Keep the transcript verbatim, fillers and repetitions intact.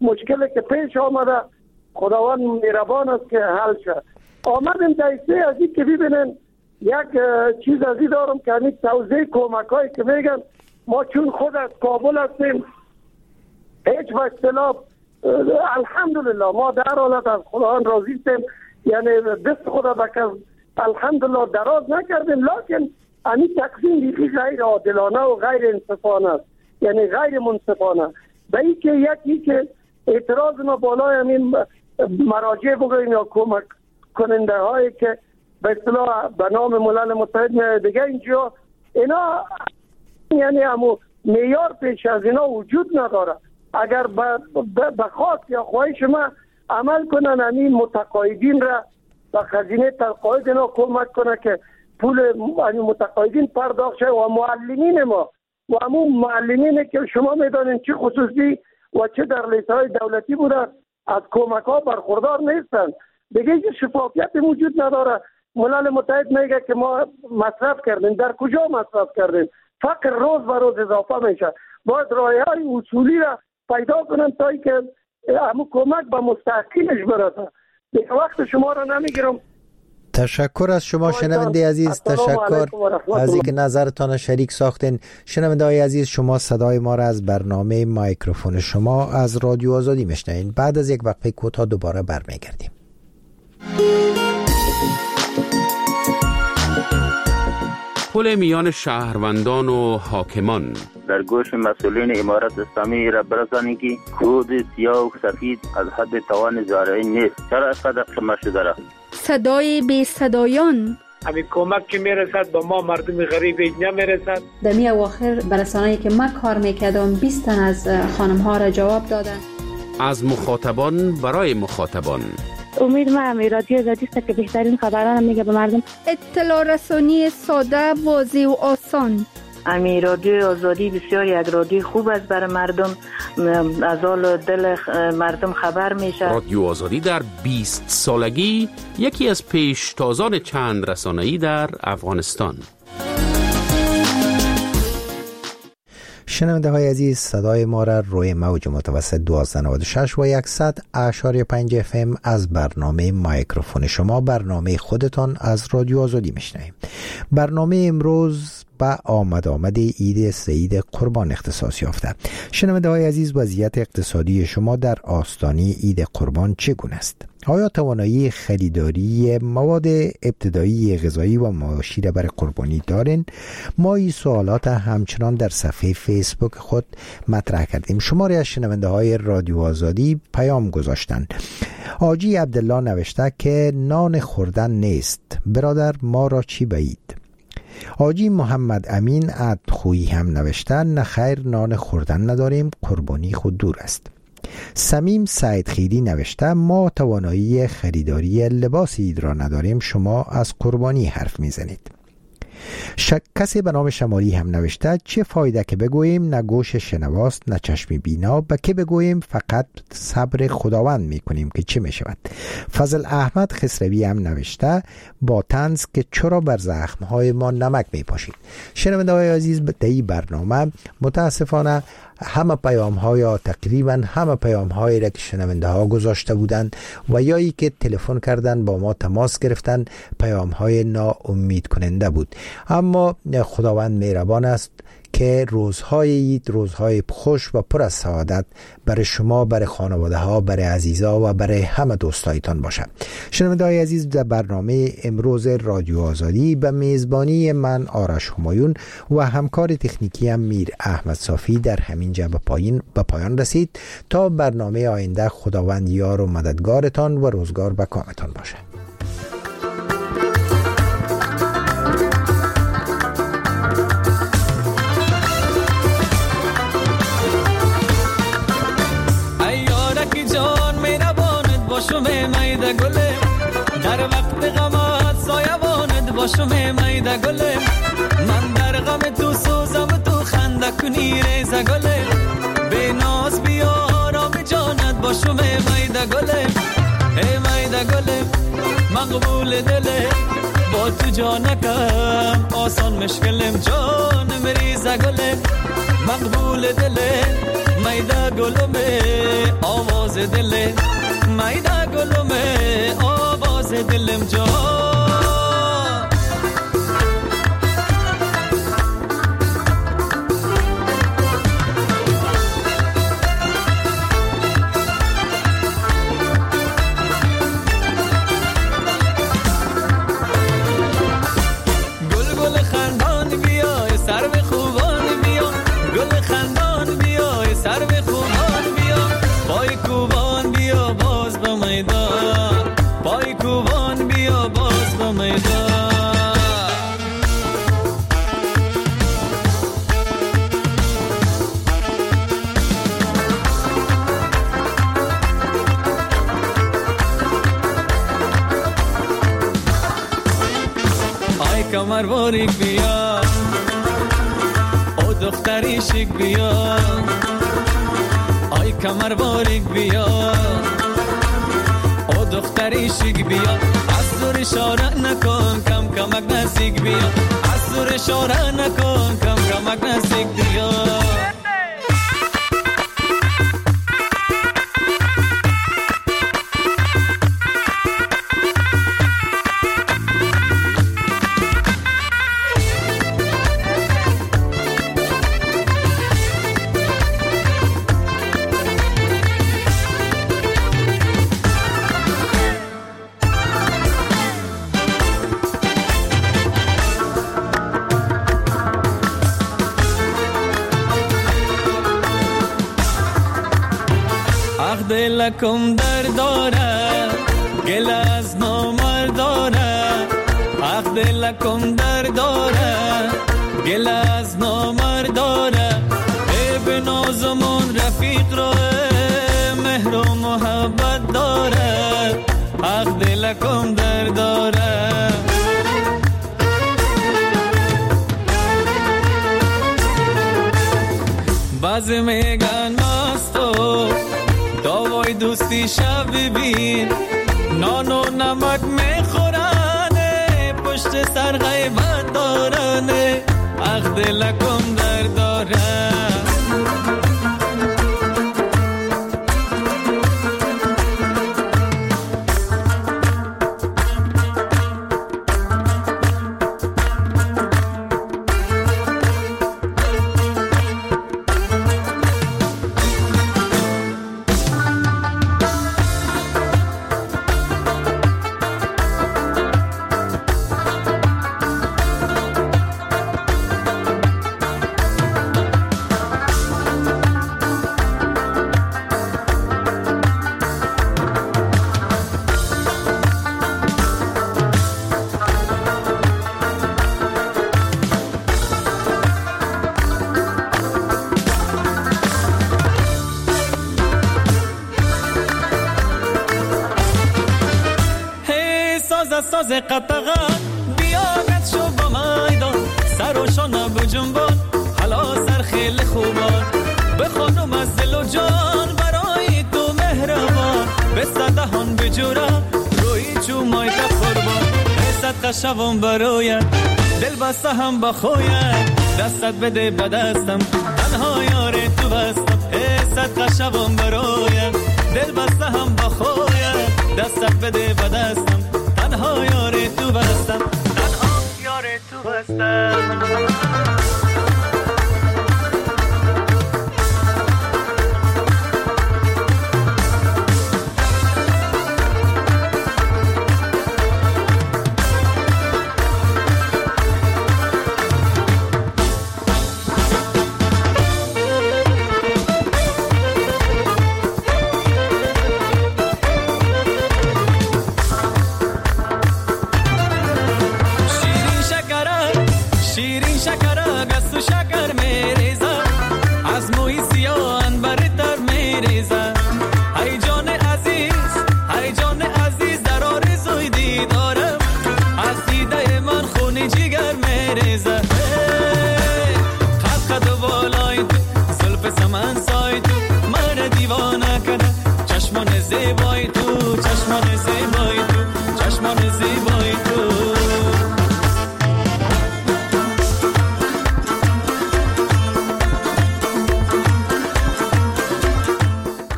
مشکلی که پیش آمده خداوند مهربان است که حل شد. آمدیم دایسته از این که ببینن یک چیز از این دارم که همین توضیح کمک هایی که میگن ما چون خود از کابل هستیم هیچ با اختلاف الحمدلله ما در حالت از خداوند راضی هستیم، یعنی دست خدا بکر الحمدلله دراز نکردیم، لیکن همین تقسیم بیخی غیر عادلانه و غیر انصفانه است، یعنی غیر منصفانه. به این که یکی که اعتراض ما بالای همین مراجع بگویم یا کمک کننده هایی که به اصطلاح به نام ملل متحد دیگه اینجا اینا یعنی همو معیار پیش از اینا وجود نداره. اگر به خواست یا خواهش ما عمل کنن همین متقاعدین را و خزینه تقاعد اینا کمک کنه که پول متقاعدین پرداخت شه و معلمین ما و همون معلمین که شما میدانین چه خصوصی و چه در لیسته های دولتی بودن از کمک ها برخوردار نیستن. دیگه هیچ شفافیت وجود نداره. ملل متحد میگه که ما مصرف کردیم، در کجا مصرف کردیم؟ فقر روز به روز اضافه میشه. باید راههای اصولی را پیدا کنن تا که همون کمک به مستحقینش برسه. دیگه وقت شما را نمیگیرم. تشکر از شما شنونده عزیز، تشکر از اینکه نظرتان شریک ساختین. شنونده های عزیز، شما صدای ما را از برنامه مایکروفون شما از رادیو آزادی میشنوین. بعد از یک وقفه کوتاه دوباره برمیگردیم. پل میان شهروندان و حاکمان در گوش مسئولین امارت اسلامی را برسانید که کود سیاه و سفید از حد توان زارعی نیست. چرا اینقدر شما شده را؟ صدای بی صدایان، همین کمک که میرسد به ما مردم غریب نمیرسد. در می اواخر برسانه‌ای که من کار میکردم بیست تن از خانم ها را جواب دادن. از مخاطبان برای مخاطبان. امید ما رادیو آزادی است که بهترین خبران میگه به مردم. اطلاع رسانی ساده، واضح و آسان. امی رادیو آزادی بسیار یک رادیو خوب است برای مردم، از حال دل مردم خبر میشه. رادیو آزادی در بیست سالگی یکی از پیشتازان چند رسانه‌ای در افغانستان. شنونده های عزیز، صدای ما را روی موج متوسط دوازده نود و شش و صد اشاری پنج اف ام از برنامه مایکروفون شما، برنامه خودتان از رادیو آزادی میشنویم. برنامه امروز با آمد آمد عید سعید قربان اختصاص یافته. شنونده های عزیز، وضعیت اقتصادی شما در آستانه عید قربان چگونه است؟ آیا توانایی خریداری مواد ابتدایی غذایی و معاشی را برای قربانی دارین؟ ما این سوالات همچنان در صفحه فیسبوک خود مطرح کردیم. شماری از شنونده های رادیو آزادی پیام گذاشتند. آجی عبدالله نوشته که نان خوردن نیست، برادر ما را چی بعید. آجی محمد امین عدخویی هم نوشته نه خیر، نان خوردن نداریم، قربانی خود دور است. سمیم سعید خیری نوشته ما توانایی خریداری لباس عید را نداریم، شما از قربانی حرف میزنید. شک کسی به نام شمالی هم نوشته چه فایده که بگوییم نه گوش شنواست نه چشم بینا، به که بگوییم فقط صبر خداوند میکنیم که چه میشود. فضل احمد خسروی هم نوشته با طنز که چرا بر زخمهای ما نمک میپاشید. شنونده های عزیز، در این برنامه متاسفانه همه پیام ها یا تقریبا همه پیام هایی را که شنونده ها گذاشته بودند و یا ای که تلفن کردن با ما تماس گرفتن پیام های ناامید کننده بود. اما خداوند مهربان است که روزهای عید روزهای خوش و پر از سعادت برای شما، برای خانواده ها، برای عزیزا و برای همه دوستایتان باشه. شنونده های عزیز، در برنامه امروز رادیو آزادی به میزبانی من آرش همایون و همکار تکنیکی هم میر احمد صافی در همین جا به پایین به پایان رسید. تا برنامه آینده خداوند یار و مددگارتان و روزگار به کامتان باشه. باشم میده گله در وقت غمت سایبانت باشم میده گله من در غم تو سوزم تو خنده کنی ریزه گله به ناز بیارم جانت باشم میده گله ای میده گله مقبول دله با تو جانکم آسان مشکلم جان مریزه گله مقبول دله میده گلوم آواز دل میده گلوم آواز دلم جا کمر باریک بیا او دختری شیک بیا آی کمر باریک بیا او دختری شیک بیا از دور اشاره نکن کم کمک نزدیک بیا از دور اشاره نکن کم کمک نزدیک بیا دلکم در داره گل از نامرد داره اخ دلکم در داره گل از نامرد داره ای به نازمون رفیق را مهر و محبت داره اخ دلکم در داره بعضی میگن مستو داوای دوستی شب ببین نان و نمک میخورنه پشت سر غیبت دارنه اخ دلکم در داره ساز قطغا بیاگت شو با میدان سر و شانه بجنبان حالا سر خیلی خوبان بخونم از دل و جان برای تو مهربان به صدهان بجورا روی چو مایده قربان صدقه شوم برایت دل بسته هم بخوید دستت بده به دستم تنها یار تو بستم صدقه شوم برایت دل بسته هم بخوید دستت بده به دستم تنها یار تو بستم تنها یار تو بستم زیبایی تو